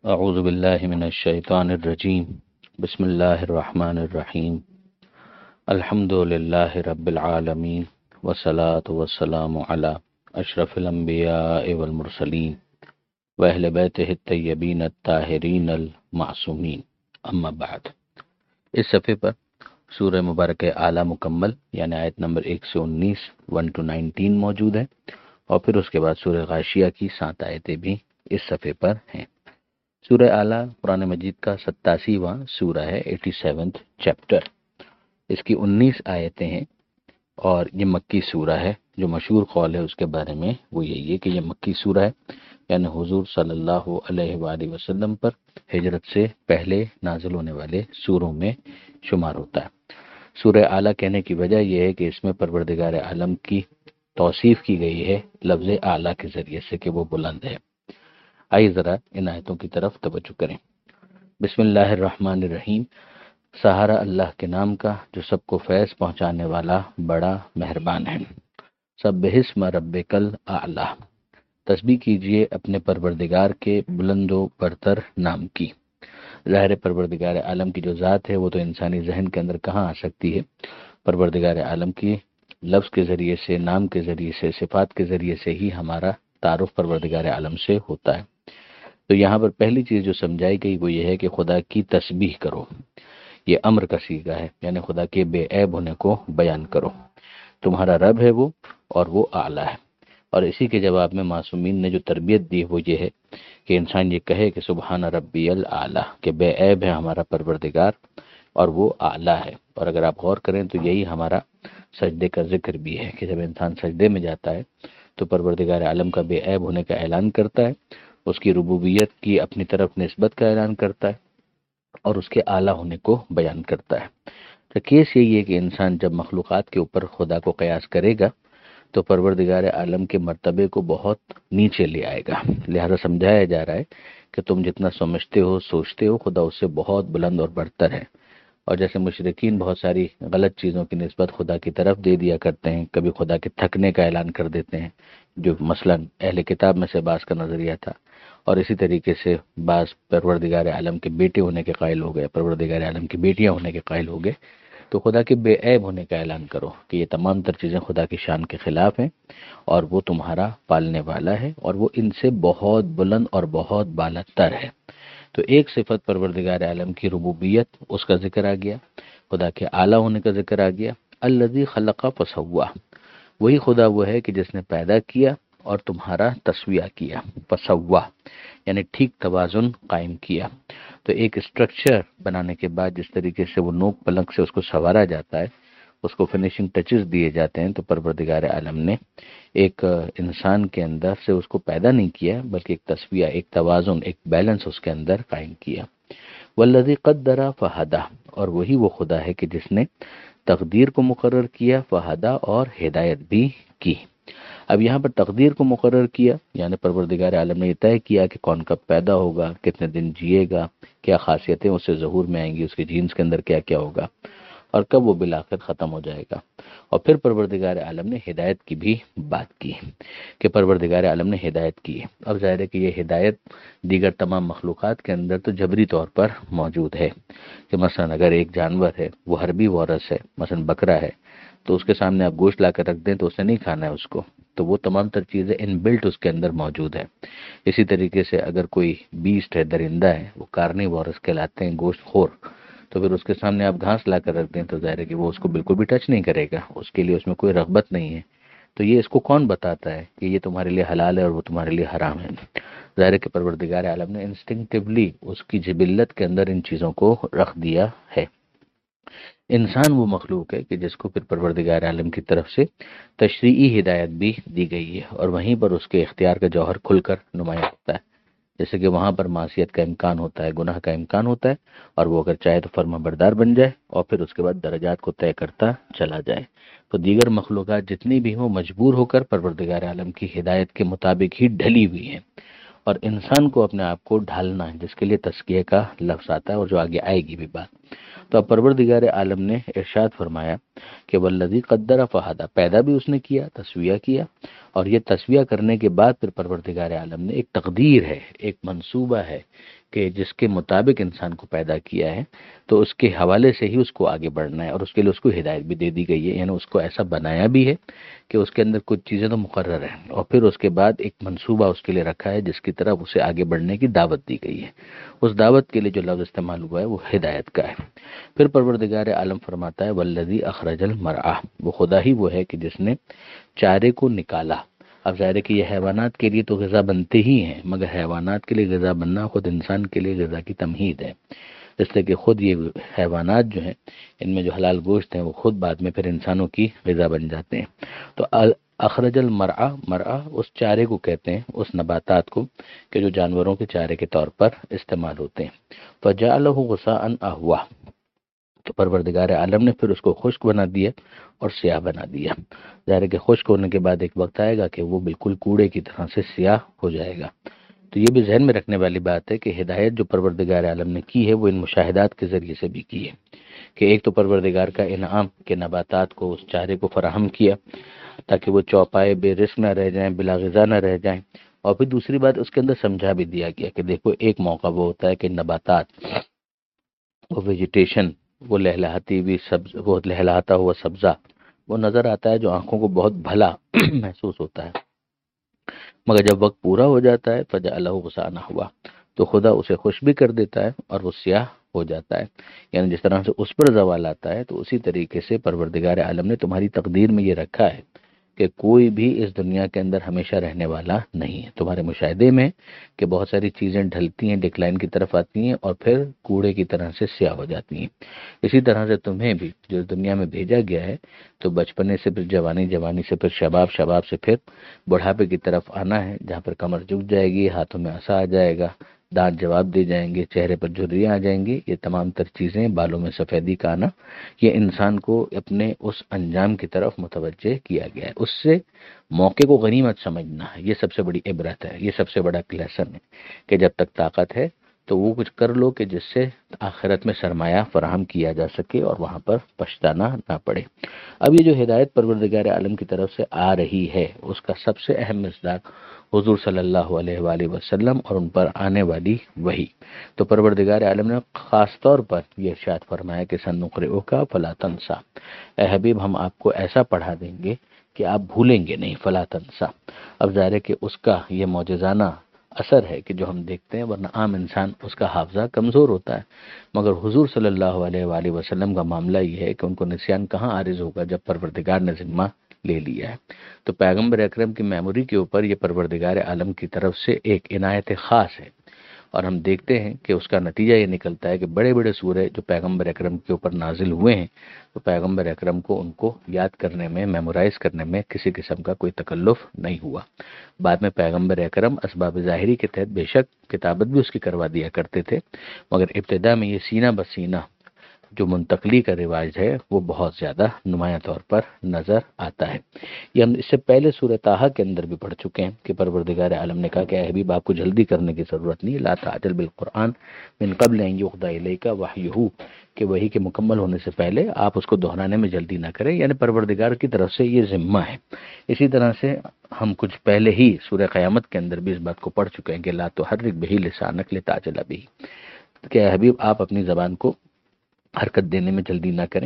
اعوذ باللہ من الشیطان الرجیم بسم اللہ الرحمن الرحیم الحمد للہ رب العالمین والصلاة والسلام علی اشرف الانبیاء والمرسلین واہل بیتہ الطیبین الطاہرین المعصومین اما بعد۔ اس صفحے پر سورہ مبارکہ اعلیٰ مکمل یعنی آیت نمبر 119 1 to 19 موجود ہے، اور پھر اس کے بعد سورہ غاشیہ کی 7 آیتیں بھی اس صفحے پر ہیں۔ سورہ اعلیٰ قرآن مجید کا 87واں سورہ ہے، 87th چیپٹر۔ اس کی 19 آیتیں ہیں، اور یہ مکی سورہ ہے۔ جو مشہور قول ہے اس کے بارے میں وہ یہی ہے کہ یہ مکی سورہ ہے، یعنی حضور صلی اللہ علیہ وآلہ وسلم پر ہجرت سے پہلے نازل ہونے والے سوروں میں شمار ہوتا ہے۔ سورہ اعلیٰ کہنے کی وجہ یہ ہے کہ اس میں پروردگار عالم کی توصیف کی گئی ہے لفظ اعلیٰ کے ذریعے سے کہ وہ بلند ہے۔ آئیے ذرا ان آیتوں کی طرف توجہ کریں۔ بسم اللہ الرحمن الرحیم، سہارا اللہ کے نام کا جو سب کو فیض پہنچانے والا بڑا مہربان ہے۔ سبح اسم ربک الاعلی، تسبیح کیجئے اپنے پروردگار کے بلند و برتر نام کی۔ ظاہر پروردگار عالم کی جو ذات ہے وہ تو انسانی ذہن کے اندر کہاں آ سکتی ہے۔ پروردگار عالم کی لفظ کے ذریعے سے، نام کے ذریعے سے، صفات کے ذریعے سے ہی ہمارا تعارف پروردگار عالم سے ہوتا ہے۔ تو یہاں پر پہلی چیز جو سمجھائی گئی وہ یہ ہے کہ خدا کی تسبیح کرو۔ یہ امر کا صیغہ ہے، یعنی خدا کے بے عیب ہونے کو بیان کرو۔ تمہارا رب ہے وہ، اور وہ اعلیٰ ہے۔ اور اسی کے جواب میں معصومین نے جو تربیت دی وہ یہ ہے کہ انسان یہ کہے کہ سبحان ربی الاعلیٰ، کہ بے عیب ہے ہمارا پروردگار اور وہ اعلیٰ ہے۔ اور اگر آپ غور کریں تو یہی ہمارا سجدے کا ذکر بھی ہے کہ جب انسان سجدے میں جاتا ہے تو پروردگار عالم کا بے عیب ہونے کا اعلان کرتا ہے، اس کی ربوبیت کی اپنی طرف نسبت کا اعلان کرتا ہے، اور اس کے اعلیٰ ہونے کو بیان کرتا ہے۔ تو کیس یہی ہے کہ انسان جب مخلوقات کے اوپر خدا کو قیاس کرے گا تو پروردگار عالم کے مرتبے کو بہت نیچے لے آئے گا۔ لہذا سمجھایا جا رہا ہے کہ تم جتنا سمجھتے ہو، سوچتے ہو، خدا اس سے بہت بلند اور برتر ہے۔ اور جیسے مشرکین بہت ساری غلط چیزوں کی نسبت خدا کی طرف دے دیا کرتے ہیں، کبھی خدا کے تھکنے کا اعلان کر دیتے ہیں، جو مثلا اہل کتاب میں سے بعض کا نظریہ تھا، اور اسی طریقے سے بعض پروردگار عالم کے بیٹے ہونے کے قائل ہو گئے، پروردگار عالم کی بیٹیاں ہونے کے قائل ہو گئے۔ تو خدا کے بے عیب ہونے کا اعلان کرو کہ یہ تمام تر چیزیں خدا کی شان کے خلاف ہیں، اور وہ تمہارا پالنے والا ہے، اور وہ ان سے بہت بلند اور بہت بالاتر ہے۔ تو ایک صفت پروردگار عالم کی ربوبیت، اس کا ذکر آ گیا، خدا کے اعلیٰ ہونے کا ذکر آ گیا۔ الذی خلق فسوا، وہی خدا وہ ہے کہ جس نے پیدا کیا اور تمہارا تسویہ کیا۔ فسوا یعنی ٹھیک توازن قائم کیا۔ تو ایک اسٹرکچر بنانے کے بعد جس طریقے سے وہ نوک پلنگ سے اس کو سنوارا جاتا ہے، اس کو فنیشنگ ٹچز دیے جاتے ہیں، تو پروردگار عالم نے ایک انسان کے اندر سے اس کو پیدا نہیں کیا، بلکہ ایک تسویہ، ایک توازن، ایک بیلنس اس کے اندر قائم کیا۔ والذی قدر فہدی، اور وہی وہ خدا ہے کہ جس نے تقدیر کو مقرر کیا، فہدی اور ہدایت بھی کی۔ اب یہاں پر تقدیر کو مقرر کیا یعنی پروردگار عالم نے یہ طے کیا کہ کون کب پیدا ہوگا، کتنے دن جیے گا، کیا خاصیتیں اس سے ظہور میں آئیں گی، اس کے جینز کے اندر کیا کیا ہوگا، اور کب وہ بالآخر ختم ہو جائے گا۔ اور پھر پروردگار عالم نے ہدایت کی بھی بات کی کہ پروردگار عالم نے ہدایت کی ہے۔ اب ظاہر ہے کہ یہ ہدایت دیگر تمام مخلوقات کے اندر تو جبری طور پر موجود ہے، کہ مثلا اگر ایک جانور ہے وہ حربی وارث ہے، مثلا بکرا ہے، تو اس کے سامنے آپ گوشت لا کر رکھ دیں تو اسے نہیں کھانا ہے اس کو، تو وہ تمام تر چیزیں ان بلٹ اس کے اندر موجود ہے۔ اسی طریقے سے اگر کوئی بیسٹ ہے، درندہ ہے، وہ کارنی وارث کہلاتے ہیں، گوشت خور، تو پھر اس کے سامنے آپ گھاس لا کر رکھ دیں تو ظاہر ہے کہ وہ اس کو بالکل بھی ٹچ نہیں کرے گا، اس کے لیے اس میں کوئی رغبت نہیں ہے۔ تو یہ اس کو کون بتاتا ہے کہ یہ تمہارے لیے حلال ہے اور وہ تمہارے لیے حرام ہے؟ ظاہر ہے کہ پروردگار عالم نے انسٹنکٹیولی اس کی جبلت کے اندر ان چیزوں کو رکھ دیا ہے۔ انسان وہ مخلوق ہے کہ جس کو پھر پروردگار عالم کی طرف سے تشریعی ہدایت بھی دی گئی ہے، اور وہیں پر اس کے اختیار کا جوہر کھل کر نمایاں ہوتا ہے۔ جیسے کہ وہاں پر معصیت کا امکان ہوتا ہے، گناہ کا امکان ہوتا ہے، اور وہ اگر چاہے تو فرما بردار بن جائے اور پھر اس کے بعد درجات کو طے کرتا چلا جائے۔ تو دیگر مخلوقات جتنی بھی ہوں مجبور ہو کر پروردگار عالم کی ہدایت کے مطابق ہی ڈھلی ہوئی ہیں، اور انسان کو اپنے آپ کو ڈھالنا ہے، جس کے لیے تزکیہ کا لفظ آتا ہے اور جو آگے آئے گی بھی بات۔ تو اب پروردگار عالم نے ارشاد فرمایا کہ والذی قدر فہدی، پیدا بھی اس نے کیا، تسویہ کیا، اور یہ تسویہ کرنے کے بعد پھر پروردگار عالم نے ایک تقدیر ہے، ایک منصوبہ ہے کہ جس کے مطابق انسان کو پیدا کیا ہے تو اس کے حوالے سے ہی اس کو آگے بڑھنا ہے، اور اس کے لیے اس کو ہدایت بھی دے دی گئی ہے، یعنی اس کو ایسا بنایا بھی ہے کہ اس کے اندر کچھ چیزیں تو مقرر ہیں، اور پھر اس کے بعد ایک منصوبہ اس کے لیے رکھا ہے جس کی طرف اسے آگے بڑھنے کی دعوت دی گئی ہے۔ اس دعوت کے لیے جو لفظ استعمال ہوا ہے وہ ہدایت کا ہے۔ پھر پروردگار عالم فرماتا ہے والذی اخرج المرعى، وہ خدا ہی وہ ہے کہ جس نے چارے کو نکالا۔ اب ظاہر ہے کہ یہ حیوانات کے لیے تو غذا بنتے ہی ہیں، مگر حیوانات کے لیے غذا بننا خود انسان کے لیے غذا کی تمہید ہے، اس لیے کہ خود یہ حیوانات جو ہیں ان میں جو حلال گوشت ہیں وہ خود بعد میں پھر انسانوں کی غذا بن جاتے ہیں۔ تو اخرج المرعى، مرعى اس چارے کو کہتے ہیں، اس نباتات کو کہ جو جانوروں کے چارے کے طور پر استعمال ہوتے ہیں۔ فجعلہ غثاء احوا، تو پروردگار عالم نے پھر اس کو خشک بنا دیا اور سیاہ بنا دیا۔ ظاہر ہے کہ خشک ہونے کے بعد ایک وقت آئے گا کہ وہ بالکل کوڑے کی طرح سے سیاہ ہو جائے گا۔ تو یہ بھی ذہن میں رکھنے والی بات ہے کہ ہدایت جو پروردگار عالم نے کی ہے وہ ان مشاہدات کے ذریعے سے بھی کی ہے، کہ ایک تو پروردگار کا انعام کہ نباتات کو، اس چارے کو فراہم کیا تاکہ وہ چوپائے بے رزق نہ رہ جائیں، بلا غذا نہ رہ جائیں، اور پھر دوسری بات اس کے اندر سمجھا بھی دیا گیا کہ دیکھو ایک موقع وہ ہوتا ہے کہ نباتات، وہ ویجیٹیشن، وہ لہلہاتی ہوئی سبز، وہ لہلہاتا ہوا سبزہ وہ نظر آتا ہے جو آنکھوں کو بہت بھلا محسوس ہوتا ہے، مگر جب وقت پورا ہو جاتا ہے فجعلہ غثاء احوا، تو خدا اسے خوش بھی کر دیتا ہے اور وہ سیاہ ہو جاتا ہے۔ یعنی جس طرح سے اس پر زوال آتا ہے تو اسی طریقے سے پروردگار عالم نے تمہاری تقدیر میں یہ رکھا ہے کہ کوئی بھی اس دنیا کے اندر ہمیشہ رہنے والا نہیں ہے۔ تمہارے مشاہدے میں کہ بہت ساری چیزیں ڈھلتی ہیں، ڈکلائن کی طرف آتی ہیں اور پھر کوڑے کی طرح سے سیاہ ہو جاتی ہیں، اسی طرح سے تمہیں بھی جو دنیا میں بھیجا گیا ہے تو بچپنے سے پھر جوانی، جوانی سے پھر شباب، شباب سے پھر بڑھاپے کی طرف آنا ہے، جہاں پر کمر جھک جائے گی، ہاتھوں میں عصا آ جائے گا، دانت جواب دے جائیں گے، چہرے پر جھریاں آ جائیں گی، یہ تمام تر چیزیں، بالوں میں سفیدی کا آنا، یہ انسان کو اپنے اس انجام کی طرف متوجہ کیا گیا ہے۔ اس سے موقع کو غنیمت سمجھنا ہے، یہ سب سے بڑی عبرت ہے، یہ سب سے بڑا لیسن ہے کہ جب تک طاقت ہے تو وہ کچھ کر لو کہ جس سے آخرت میں سرمایہ فراہم کیا جا سکے اور وہاں پر پچھتانا نہ پڑے۔ اب یہ جو ہدایت پروردگار عالم کی طرف سے آ رہی ہے اس کا سب سے اہم مصداق حضور صلی اللہ علیہ وآلہ وسلم اور ان پر آنے والی وحی۔ تو پروردگار عالم نے خاص طور پر یہ ارشاد فرمایا کہ سنقرئک فلا تنسیٰ، اے حبیب ہم آپ کو ایسا پڑھا دیں گے کہ آپ بھولیں گے نہیں، فلا تنسیٰ۔ اب ظاہر ہے کہ اس کا یہ معجزانہ اثر ہے کہ جو ہم دیکھتے ہیں، ورنہ عام انسان اس کا حافظہ کمزور ہوتا ہے، مگر حضور صلی اللہ علیہ وآلہ وسلم کا معاملہ یہ ہے کہ ان کو نسیان کہاں عارض ہوگا جب پروردگار نے ذمہ لے لیا ہے۔ تو پیغمبر اکرم کی میموری کے اوپر یہ پروردگار عالم کی طرف سے ایک عنایت خاص ہے، اور ہم دیکھتے ہیں کہ اس کا نتیجہ یہ نکلتا ہے کہ بڑے بڑے سورے جو پیغمبر اکرم کے اوپر نازل ہوئے ہیں تو پیغمبر اکرم کو ان کو یاد کرنے میں، میمورائز کرنے میں کسی قسم کا کوئی تکلف نہیں ہوا۔ بعد میں پیغمبر اکرم اسباب ظاہری کے تحت بے شک کتابت بھی اس کی کروا دیا کرتے تھے، مگر ابتدا میں یہ سینہ بسینہ جو منتقلی کا رواج ہے وہ بہت زیادہ نمایاں طور پر نظر آتا ہے۔ یہ ہم اس سے پہلے سورہ طٰہٰ کے اندر بھی پڑھ چکے ہیں کہ پروردگار عالم نے کہا کہ اے حبیب آپ کو جلدی کرنے کی ضرورت نہیں، لا تعجل بالقرآن من قبل ان یقضی الیک وحیہ، کہ وحی کے مکمل ہونے سے پہلے آپ اس کو دہرانے میں جلدی نہ کریں، یعنی پروردگار کی طرف سے یہ ذمہ ہے۔ اسی طرح سے ہم کچھ پہلے ہی سورہ قیامت کے اندر بھی اس بات کو پڑھ چکے ہیں کہ لا تحرک بہ لسانک لتعجل بہ، کہ اے حبیب آپ اپنی زبان کو حرکت دینے میں جلدی نہ کریں،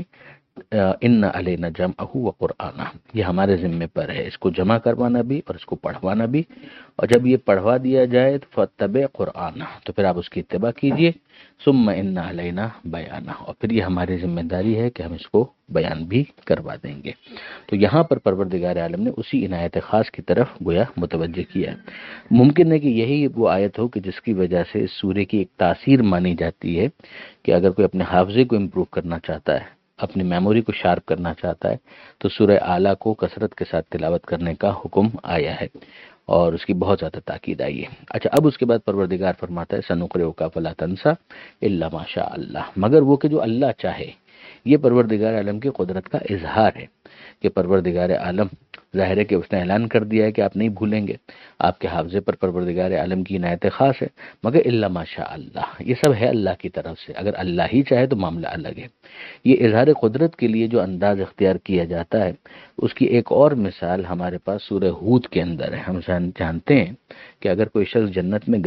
ان علینا جمعہ و قرآنہ، یہ ہمارے ذمے پر ہے اس کو جمع کروانا بھی اور اس کو پڑھوانا بھی، اور جب یہ پڑھوا دیا جائے تو فاتبع قرآنہ، تو پھر آپ اس کی اتباع کیجئے، ثم ان علینا بیانہ، اور پھر یہ ہماری ذمہ داری ہے کہ ہم اس کو بیان بھی کروا دیں گے۔ تو یہاں پر پروردگار عالم نے اسی عنایت خاص کی طرف گویا متوجہ کیا ہے۔ ممکن ہے کہ یہی وہ آیت ہو کہ جس کی وجہ سے اس سورے کی ایک تاثیر مانی جاتی ہے کہ اگر کوئی اپنے حافظے کو امپروو کرنا چاہتا ہے، اپنی میموری کو شارپ کرنا چاہتا ہے، تو سورہ اعلیٰ کو کثرت کے ساتھ تلاوت کرنے کا حکم آیا ہے اور اس کی بہت زیادہ تاکید آئی ہے۔ اچھا، اب اس کے بعد پروردگار فرماتا ہے سنقرئک فلا تنسیٰ الا ما شاء اللہ، مگر وہ کہ جو اللہ چاہے۔ یہ پروردگار عالم کی قدرت کا اظہار ہے کہ پروردگار عالم ظاہر ہے کہ اس نے اعلان کر دیا ہے کہ آپ نہیں بھولیں گے، آپ کے حافظے پر پروردگار عالم کی عنایت خاص ہے، مگر الا ما شاء اللہ، یہ سب ہے اللہ کی طرف سے، اگر اللہ ہی چاہے تو معاملہ الگ ہے۔ یہ اظہار قدرت کے لیے جو انداز اختیار کیا جاتا ہے اس کی ایک اور مثال ہمارے پاس سورہ ہود کے اندر ہے۔ ہم جانتے ہیں کہ اگر کوئی شخص جنت میں گیا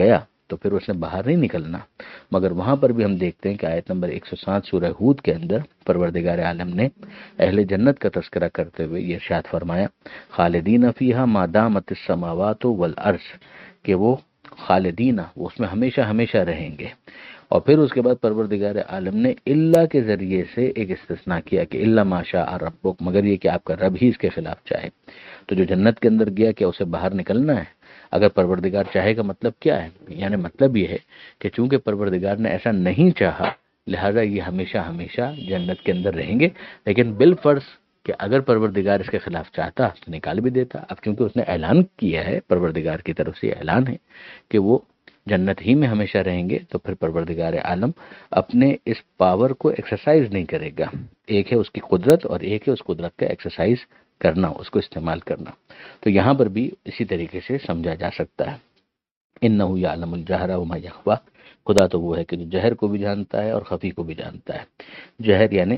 تو پھر اس نے باہر نہیں نکلنا۔ مگر وہاں پر بھی ہم دیکھتے ہیں کہ آیت نمبر 107 سورہ ہود کے اندر پروردگار عالم نے اہل جنت کا تذکرہ کرتے ہوئے یہ ارشاد فرمایا خالدین فیہا ما دامت السماوات والارض، کہ وہ خالدین، وہ اس میں ہمیشہ ہمیشہ رہیں گے۔ اور پھر اس کے بعد پروردگار عالم نے اللہ کے ذریعے سے ایک استثناء کیا کہ الا ما شاء ربک، مگر یہ کہ آپ کا رب ہی اس کے خلاف چاہے۔ تو جو جنت کے اندر گیا کیا اسے باہر نکلنا ہے؟ اگر پروردگار چاہے گا مطلب کیا ہے؟ یعنی مطلب یہ ہے کہ چونکہ پروردگار نے ایسا نہیں چاہا لہذا یہ ہمیشہ ہمیشہ جنت کے اندر رہیں گے، لیکن بالفرض کہ اگر پروردگار اس کے خلاف چاہتا تو نکال بھی دیتا۔ اب چونکہ اس نے اعلان کیا ہے، پروردگار کی طرف سے اعلان ہے کہ وہ جنت ہی میں ہمیشہ رہیں گے، تو پھر پروردگار عالم اپنے اس پاور کو ایکسرسائز نہیں کرے گا۔ ایک ہے اس کی قدرت اور ایک ہے اس قدرت کا ایکسرسائز کرنا، اس کو استعمال کرنا۔ تو یہاں پر بھی اسی طریقے سے سمجھا جا سکتا ہے انہ یعلم الجہر وما یخفی، خدا تو وہ ہے کہ جو جہر کو بھی جانتا ہے اور خفی کو بھی جانتا ہے۔ جہر یعنی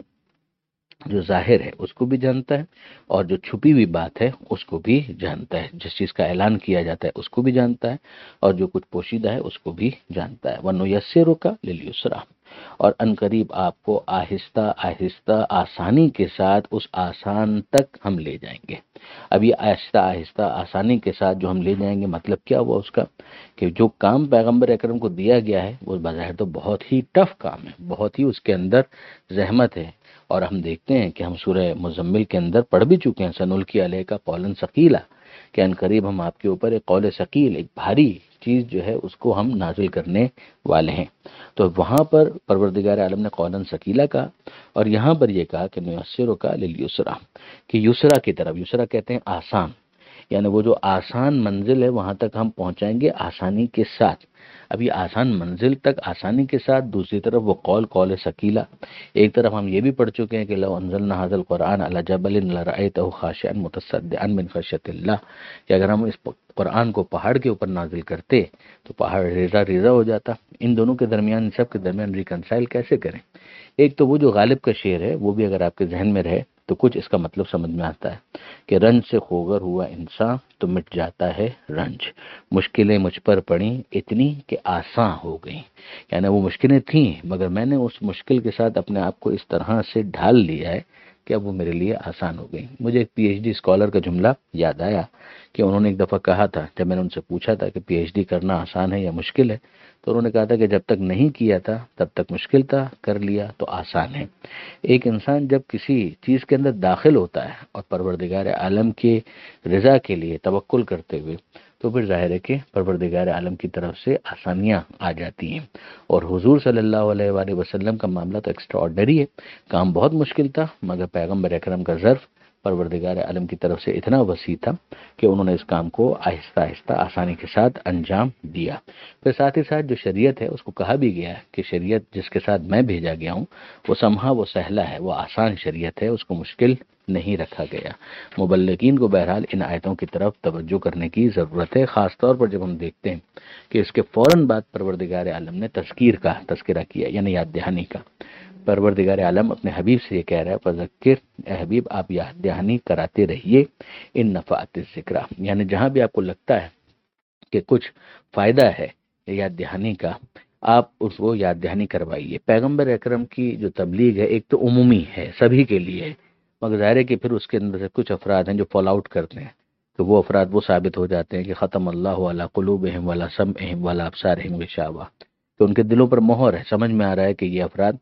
جو ظاہر ہے اس کو بھی جانتا ہے، اور جو چھپی ہوئی بات ہے اس کو بھی جانتا ہے، جس چیز کا اعلان کیا جاتا ہے اس کو بھی جانتا ہے، اور جو کچھ پوشیدہ ہے اس کو بھی جانتا ہے۔ وَنُيَسِّرُكَ لِلْيُسْرَىٰ، اور عنقریب آپ کو آہستہ آہستہ آسانی کے ساتھ اس آسان تک ہم لے جائیں گے۔ اب یہ آہستہ آہستہ آسانی کے ساتھ جو ہم لے جائیں گے مطلب کیا ہوا اس کا، کہ جو کام پیغمبر اکرم کو دیا گیا ہے وہ بظاہر تو بہت ہی ٹف کام ہے، بہت ہی اس کے اندر زحمت ہے، اور ہم دیکھتے ہیں کہ ہم سورہ مزمل کے اندر پڑھ بھی چکے ہیں سنلقی علیک قولا ثقیلا، کہ ان قریب ہم آپ کے اوپر ایک قول ثقیل، ایک بھاری چیز جو ہے اس کو ہم نازل کرنے والے ہیں۔ تو وہاں پر پروردگار عالم نے قولا ثقیلا کہا، اور یہاں پر یہ کہا کہ نُيَسِّرُكَ لِلْيُسْرَىٰ، کہ یسرا کی طرف، یسرا کہتے ہیں آسان، یعنی وہ جو آسان منزل ہے وہاں تک ہم پہنچائیں گے آسانی کے ساتھ۔ اب یہ آسان منزل تک آسانی کے ساتھ، دوسری طرف وہ قول ثقیلا، ایک طرف ہم یہ بھی پڑھ چکے ہیں کہ لو انزلنا هذا القرآن على جبل لرأيته خاشعا متصدعا من خشية الله، کہ اگر ہم اس قرآن کو پہاڑ کے اوپر نازل کرتے تو پہاڑ ریزہ ریزہ ہو جاتا۔ ان دونوں کے درمیان، سب کے درمیان ریکنسائل کیسے کریں؟ ایک تو وہ جو غالب کا شعر ہے وہ بھی اگر آپ کے ذہن میں رہے تو کچھ اس کا مطلب سمجھ میں آتا ہے کہ رنج سے خوگر ہوا انسان تو مٹ جاتا ہے رنج، مشکلیں مجھ پر پڑیں اتنی کہ آسان ہو گئیں، یعنی وہ مشکلیں تھیں مگر میں نے اس مشکل کے ساتھ اپنے آپ کو اس طرح سے ڈھال لیا ہے کہ اب وہ میرے لیے آسان ہو گئی۔ مجھے ایک پی ایچ ڈی اسکالر کا جملہ یاد آیا کہ انہوں نے ایک دفعہ کہا تھا، جب میں نے ان سے پوچھا تھا کہ پی ایچ ڈی کرنا آسان ہے یا مشکل ہے، تو انہوں نے کہا تھا کہ جب تک نہیں کیا تھا تب تک مشکل تھا، کر لیا تو آسان ہے۔ ایک انسان جب کسی چیز کے اندر داخل ہوتا ہے اور پروردگار عالم کے رضا کے لیے توکل کرتے ہوئے، تو پھر ظاہر ہے کہ پروردگار عالم کی طرف سے آسانیاں آ جاتی ہیں۔ اور حضور صلی اللہ علیہ وآلہ وسلم کا معاملہ تو ایکسٹرا آرڈنری ہے، کام بہت مشکل تھا مگر پیغمبر اکرم کا ظرف پروردگار عالم کی طرف سے اتنا وسیع تھا کہ انہوں نے اس کام کو آہستہ آہستہ آسانی کے ساتھ انجام دیا۔ پھر ساتھ ہی ساتھ جو شریعت ہے اس کو کہا بھی گیا ہے کہ شریعت جس کے ساتھ میں بھیجا گیا ہوں وہ سمحا، وہ سہلا ہے، وہ آسان شریعت ہے، اس کو مشکل نہیں رکھا گیا۔ مبلغین کو بہرحال ان آیتوں کی طرف توجہ کرنے کی ضرورت ہے، خاص طور پر جب ہم دیکھتے ہیں کہ اس کے فوراً بعد پروردگار عالم نے تذکرہ کیا، یعنی یاد دہانی کا۔ پروردگار عالم اپنے حبیب سے یہ کہہ رہا ہے فذکر، اے حبیب آپ یاد دہانی کراتے رہیے، ان نفعت الذکریٰ، یعنی جہاں بھی آپ کو لگتا ہے کہ کچھ فائدہ ہے یاد دہانی کا، آپ اس کو یاد دہانی کروائیے۔ پیغمبر اکرم کی جو تبلیغ ہے ایک تو عمومی ہے، سبھی کے لیے ہے، مگر ظاہر ہے کہ پھر اس کے اندر سے کچھ افراد ہیں جو فال آؤٹ کرتے ہیں، تو وہ افراد وہ ثابت ہو جاتے ہیں کہ ختم اللہ علی قلوبہم وعلی سمعہم وعلی ابصارہم غشاوہ، کہ ان کے دلوں پر مہر ہے۔ سمجھ میں آ رہا ہے کہ یہ افراد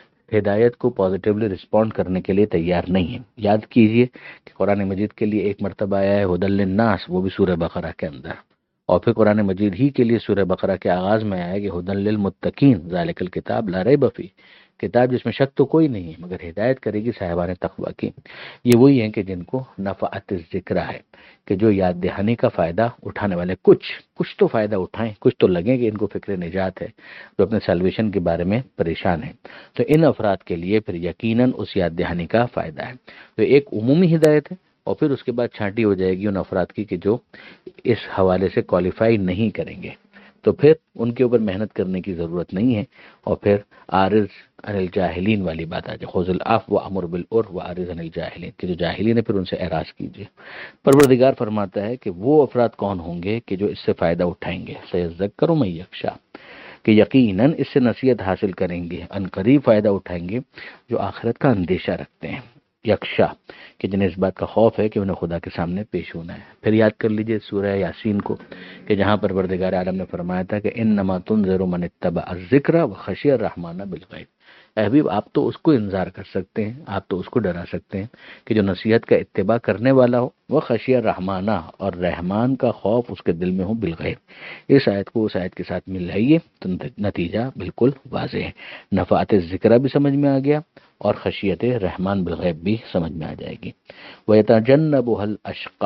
ہدایت کو پازیٹیولی رسپونڈ کرنے کے لیے تیار نہیں ہیں۔ یاد کیجئے کہ قرآن مجید کے لیے ایک مرتبہ آیا ہے ہدی للناس، وہ بھی سورہ بقرہ کے اندر، اور پھر قرآن مجید ہی کے لیے سورہ بقرہ کے آغاز میں آیا ہے کہ ہدی للمتقین ذالک الکتاب لا ریب فیہ، کتاب جس میں شک تو کوئی نہیں ہے مگر ہدایت کرے گی صاحبان تقوی کی۔ یہ وہی ہیں کہ جن کو نفعت الذکریٰ ہے، کہ جو یاد دہانی کا فائدہ اٹھانے والے، کچھ تو فائدہ اٹھائیں، کچھ تو لگیں کہ ان کو فکر نجات ہے، جو اپنے سیلویشن کے بارے میں پریشان ہیں، تو ان افراد کے لیے پھر یقیناً اس یاد دہانی کا فائدہ ہے۔ تو ایک عمومی ہدایت ہے، اور پھر اس کے بعد چھانٹی ہو جائے گی ان افراد کی کہ جو اس حوالے سے کوالیفائی نہیں کریں گے، تو پھر ان کے اوپر محنت کرنے کی ضرورت نہیں ہے، اور پھر عارض عن الجاہلین والی بات آ جائے، خذ العفو وامر بالعرف واعرض عن الجاہلین، کہ جو جاہلین ہے پھر ان سے اعراض کیجیے۔ پروردگار فرماتا ہے کہ وہ افراد کون ہوں گے کہ جو اس سے فائدہ اٹھائیں گے، سیذکر من یخشی، کہ یقیناً اس سے نصیحت حاصل کریں گے، ان قریب فائدہ اٹھائیں گے جو آخرت کا اندیشہ رکھتے ہیں، یخشا کہ جنہیں اس بات کا خوف ہے کہ انہیں خدا کے سامنے پیش ہونا ہے۔ پھر یاد کر لیجئے سورہ یاسین کو، کہ جہاں پروردگار عالم نے فرمایا تھا کہ انما تنذر من اتبع الذکر وخشی الرحمن بالغیب، اے حبیب آپ تو اس کو انذار کر سکتے ہیں، آپ تو اس کو ڈرا سکتے ہیں کہ جو نصیحت کا اتباع کرنے والا ہو، وہ خشیہ رحمانہ، اور رحمان کا خوف اس کے دل میں ہو بالغیب۔ اس آیت کو اس آیت کے ساتھ ملائیے تو نتیجہ بالکل واضح ہے، نفعت ذکر بھی سمجھ میں آ گیا اور خشیت رحمان بالغیب بھی سمجھ میں آ جائے گی۔ وَيَتَجَنَّبُهَا الْأَشْقَى،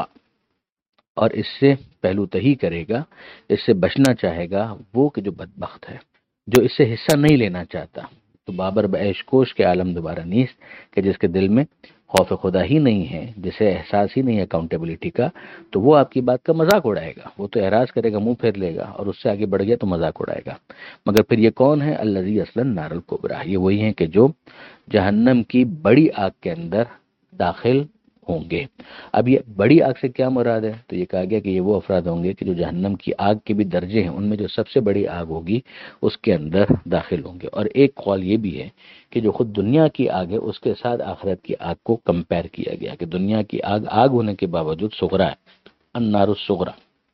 اور اس سے پہلو تہی کرے گا، اس سے بچنا چاہے گا وہ کہ جو بدبخت ہے، جو اس سے حصہ نہیں لینا چاہتا۔ تو بابر بعیش کوش کے عالم دوبارہ نیست، کہ جس کے دل میں خوف خدا ہی نہیں ہے، جسے احساس ہی نہیں ہے اکاؤنٹیبلٹی کا، تو وہ آپ کی بات کا مذاق اڑائے گا، وہ تو اعراض کرے گا، منہ پھیر لے گا، اور اس سے آگے بڑھ گیا تو مذاق اڑائے گا۔ مگر پھر یہ کون ہے؟ الذی اصلا نار الکبریٰ، یہ وہی ہیں کہ جو جہنم کی بڑی آگ کے اندر داخل ہوں گے۔ اب یہ بڑی آگ سے کیا مراد ہے؟ تو یہ کہا گیا کہ یہ وہ افراد ہوں گے کہ جو جہنم کی آگ کے بھی درجے ہیں، ان میں جو سب سے بڑی آگ ہوگی اس کے اندر داخل ہوں گے۔ اور ایک قول یہ بھی ہے کہ جو خود دنیا کی آگ ہے اس کے ساتھ آخرت کی آگ کو کمپیر کیا گیا، کہ دنیا کی آگ آگ ہونے کے باوجود صغرا ہے، النار الصغرا،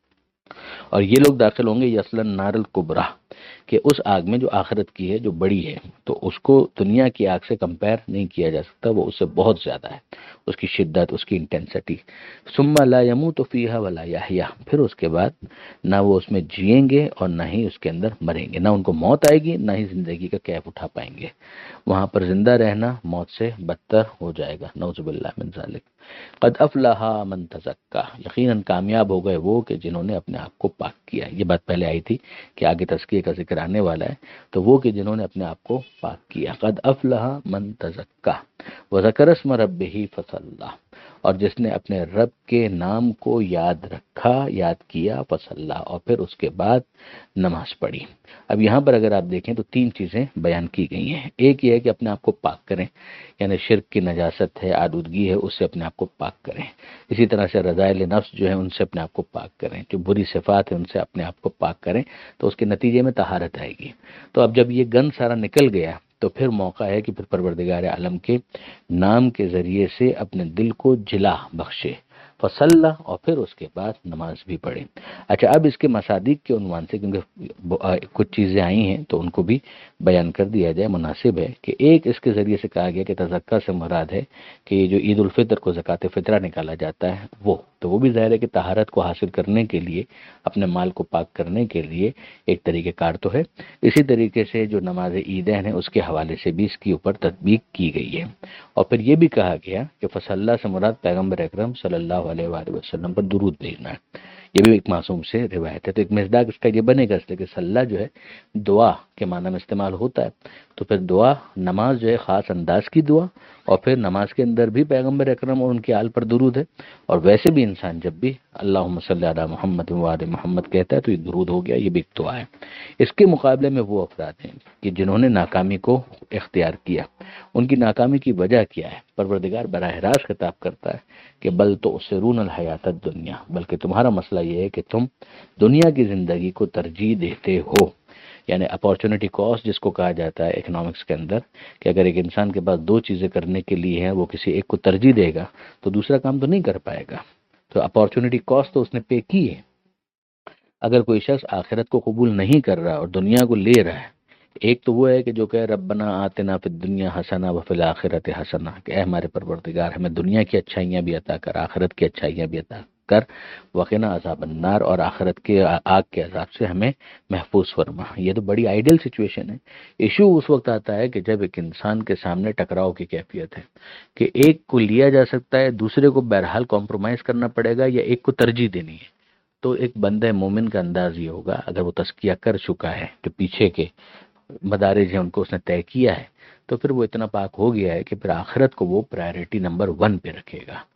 اور یہ لوگ داخل ہوں گے یصلی النار الکبریٰ، کہ اس آگ میں جو آخرت کی ہے، جو بڑی ہے، تو اس کو دنیا کی آگ سے کمپیر نہیں کیا جا سکتا، وہ اس سے بہت زیادہ ہے، اس کی شدت، اس کی انٹینسٹی۔ ثم لا يموت فیہا ولا یحییٰ، پھر اس کے بعد نہ وہ اس میں جئیں گے اور نہ ہی اس کے اندر مریں گے، نہ ان کو موت آئے گی، نہ ہی زندگی کا کیف اٹھا پائیں گے۔ وہاں پر زندہ رہنا موت سے بدتر ہو جائے گا، نعوذ باللہ من ذالک۔ قد افلح من تزکا، یقیناً کامیاب ہو گئے وہ کہ جنہوں نے اپنے آپ کو پاک کیا۔ یہ بات پہلے آئی تھی کہ آگے تزکیے کا ذکر آنے والا ہے، تو وہ کہ جنہوں نے اپنے آپ کو پاک کیا۔ قد افلح من تزکا وذکر اسم ربہ فصلی، اور جس نے اپنے رب کے نام کو یاد رکھا، یاد کیا، فصلی، اور پھر اس کے بعد نماز پڑھی۔ اب یہاں پر اگر آپ دیکھیں تو تین چیزیں بیان کی گئی ہیں۔ ایک یہ ہے کہ اپنے آپ کو پاک کریں، یعنی شرک کی نجاست ہے، آلودگی ہے، اس سے اپنے آپ کو پاک کریں۔ اسی طرح سے رذائل نفس جو ہے ان سے اپنے آپ کو پاک کریں، جو بری صفات ہیں ان سے اپنے آپ کو پاک کریں، تو اس کے نتیجے میں طہارت آئے گی۔ تو اب جب یہ گند سارا نکل گیا تو پھر موقع ہے کہ پھر پروردگار عالم کے نام کے ذریعے سے اپنے دل کو جلا بخشے، فصلی، اور پھر اس کے بعد نماز بھی پڑھے۔ اچھا، اب اس کے مصادیق کے عنوان سے کیونکہ کچھ چیزیں آئی ہیں تو ان کو بھی بیان کر دیا جائے، مناسب ہے کہ ایک اس کے ذریعے سے کہا گیا کہ تزکیہ سے مراد ہے کہ یہ جو عید الفطر کو زکوٰۃ فطرہ نکالا جاتا ہے وہ بھی ظاہر ہے کہ طہارت کو حاصل کرنے کے لیے، اپنے مال کو پاک کرنے کے لیے ایک طریقہ کار تو ہے۔ اسی طریقے سے جو نماز عیدین ہے اس کے حوالے سے بھی اس کے اوپر تطبیق کی گئی ہے۔ اور پھر یہ بھی کہا گیا کہ فصلی سے مراد پیغمبر اکرم صلی اللہ علیہ وآلہ وسلم پر درود بھیجنا ہے، یہ بھی ایک معصوم سے روایت ہے۔ تو ایک مصداق اس کا یہ بنے گا، اس لیے کہ صلی جو ہے دعا کے معنی میں استعمال ہوتا ہے، تو پھر دعا، نماز جو ہے خاص انداز کی دعا، اور پھر نماز کے اندر بھی پیغمبر اکرم اور ان کے آل پر درود ہے، اور ویسے بھی انسان جب بھی اللہم صلی علی محمد وآل محمد کہتا ہے تو یہ درود ہو گیا، یہ بھی ایک دعا ہے۔ اس کے مقابلے میں وہ افراد ہیں کہ جنہوں نے ناکامی کو اختیار کیا، ان کی ناکامی کی وجہ کیا ہے؟ پروردگار براہ راست خطاب کرتا ہے کہ بل تؤثرون الحیات الدنیا، بلکہ تمہارا مسئلہ یہ ہے کہ تم دنیا کی زندگی کو ترجیح دیتے ہو، یعنی اپارچونٹی کاسٹ جس کو کہا جاتا ہے اکنامکس کے اندر، کہ اگر ایک انسان کے پاس دو چیزیں کرنے کے لیے ہیں، وہ کسی ایک کو ترجیح دے گا تو دوسرا کام تو نہیں کر پائے گا، تو اپارچونٹی کاسٹ تو اس نے پے کی ہے۔ اگر کوئی شخص آخرت کو قبول نہیں کر رہا اور دنیا کو لے رہا ہے، ایک تو وہ ہے کہ جو کہ ربنا آتنا فی الدنیا حسنہ وفی الآخرۃ حسنہ، کہ اے ہمارے پروردگار ہمیں دنیا کی اچھائیاں بھی عطا کر، آخرت کی اچھائیاں بھی عطا کر، وقنا عذاب النار، اور آخرت کے آگ کے عذاب سے ہمیں محفوظ فرما۔ یہ تو بڑی آئیڈل سچویشن ہے۔ ایشو اس وقت آتا ہے کہ جب ایک انسان کے سامنے ٹکراؤ کی کیفیت ہے کہ ایک کو لیا جا سکتا ہے، دوسرے کو بہرحال کمپرومائز کرنا پڑے گا، یا ایک کو ترجیح دینی ہے۔ تو ایک بندہ مومن کا انداز یہ ہوگا، اگر وہ تزکیہ کر چکا ہے، جو پیچھے کے مدارج ہیں ان کو اس نے طے کیا ہے، تو پھر وہ اتنا پاک ہو گیا ہے کہ پھر آخرت کو وہ پرائیورٹی نمبر 1 پہ رکھے گا۔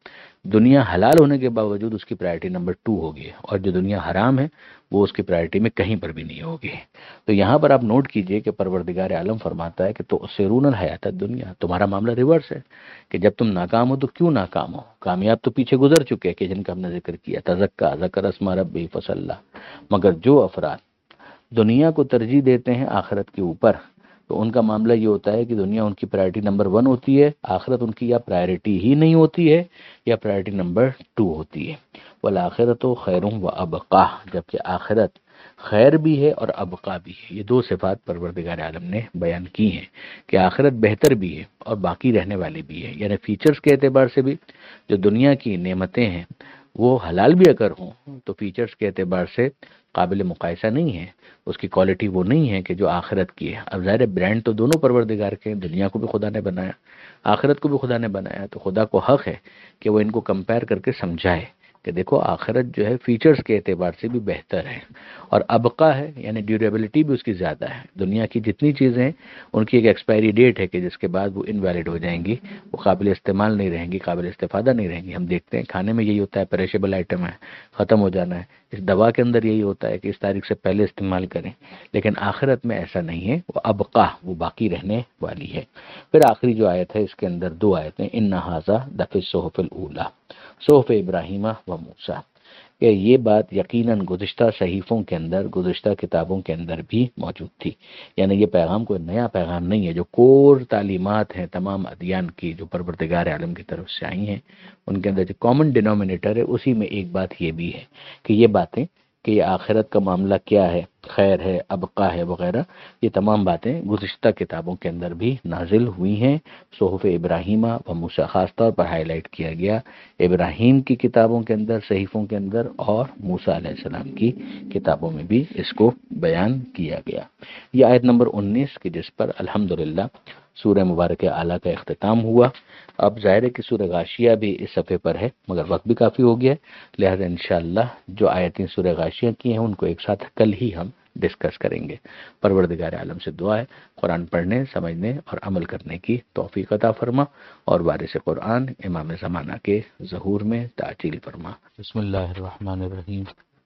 دنیا حلال ہونے کے باوجود اس کی پرائرٹی نمبر 2 ہوگی، اور جو دنیا حرام ہے وہ اس کی پرائرٹی میں کہیں پر بھی نہیں ہوگی۔ تو یہاں پر آپ نوٹ کیجئے کہ پروردگار عالم فرماتا ہے کہ تو سرون الحیات دنیا، تمہارا معاملہ ریورس ہے کہ جب تم ناکام ہو تو کیوں ناکام ہو؟ کامیاب تو پیچھے گزر چکے کہ جن کا ہم نے ذکر کیا، تزکا ذکر اسم ربی فصلی، مگر جو افراد دنیا کو ترجیح دیتے ہیں آخرت کے اوپر، تو ان کا معاملہ یہ ہوتا ہے کہ دنیا ان کی پرائرٹی نمبر 1 ہوتی ہے، آخرت ان کی یا پرائرٹی ہی نہیں ہوتی ہے یا پرائرٹی نمبر 2 ہوتی ہے۔ والآخرۃ خیر و ابقا، جبکہ آخرت خیر بھی ہے اور ابقا بھی ہے۔ یہ 2 صفات پروردگار عالم نے بیان کی ہیں کہ آخرت بہتر بھی ہے اور باقی رہنے والی بھی ہے، یعنی فیچرز کے اعتبار سے بھی جو دنیا کی نعمتیں ہیں وہ حلال بھی اگر ہوں تو فیچرز کے اعتبار سے قابل مقایسہ نہیں ہے، اس کی کوالٹی وہ نہیں ہے کہ جو آخرت کی ہے۔ اب ظاہر برانڈ تو دونوں پروردگار کے، دنیا کو بھی خدا نے بنایا، آخرت کو بھی خدا نے بنایا، تو خدا کو حق ہے کہ وہ ان کو کمپیئر کر کے سمجھائے کہ دیکھو آخرت جو ہے فیچرز کے اعتبار سے بھی بہتر ہے، اور ابقا ہے یعنی ڈیوریبلٹی بھی اس کی زیادہ ہے۔ دنیا کی جتنی چیزیں ہیں ان کی ایک ایکسپائری ڈیٹ ہے کہ جس کے بعد وہ انویلڈ ہو جائیں گی، وہ قابل استعمال نہیں رہیں گی، قابل استفادہ نہیں رہیں گی۔ ہم دیکھتے ہیں کھانے میں یہی ہوتا ہے، پیریشیبل آئٹم ہے، ختم ہو جانا ہے۔ اس دوا کے اندر یہی ہوتا ہے کہ اس تاریخ سے پہلے استعمال کریں، لیکن آخرت میں ایسا نہیں ہے، وہ ابقا، وہ باقی رہنے والی ہے۔ پھر آخری جو آیت ہے اس کے اندر 2 آیتیں، ان ھذا لفی الصحف الاولی صحف ابراہیم و موسیٰ، کہ یہ بات یقیناً گزشتہ صحیفوں کے اندر، گزشتہ کتابوں کے اندر بھی موجود تھی، یعنی یہ پیغام کوئی نیا پیغام نہیں ہے، جو کور تعلیمات ہیں تمام ادیان کی جو پروردگار عالم کی طرف سے آئی ہیں، ان کے اندر جو کامن ڈینومینیٹر ہے اسی میں ایک بات یہ بھی ہے کہ یہ باتیں کہ یہ آخرت کا معاملہ کیا ہے، خیر ہے، ابقا ہے وغیرہ، یہ تمام باتیں گزشتہ کتابوں کے اندر بھی نازل ہوئی ہیں۔ صحف ابراہیمہ و موسیٰ خاص طور پر ہائی لائٹ کیا گیا، ابراہیم کی کتابوں کے اندر، صحیفوں کے اندر، اور موسیٰ علیہ السلام کی کتابوں میں بھی اس کو بیان کیا گیا۔ یہ آیت نمبر 19 کی جس پر الحمدللہ سورہ مبارک اعلیٰ کا اختتام ہوا۔ اب ظاہر ہے کہ سورہ غاشیہ بھی اس صفحے پر ہے، مگر وقت بھی کافی ہو گیا ہے، لہذا انشاءاللہ جو آیتیں سورہ غاشیہ کی ہیں ان کو ایک ساتھ کل ہی ہم ڈسکس کریں گے۔ پروردگار عالم سے دعا ہے قرآن پڑھنے، سمجھنے اور عمل کرنے کی توفیق عطا فرما، اور وارث قرآن امام زمانہ کے ظہور میں تعجیل فرما۔ بسم اللہ الرحمن الرحیم۔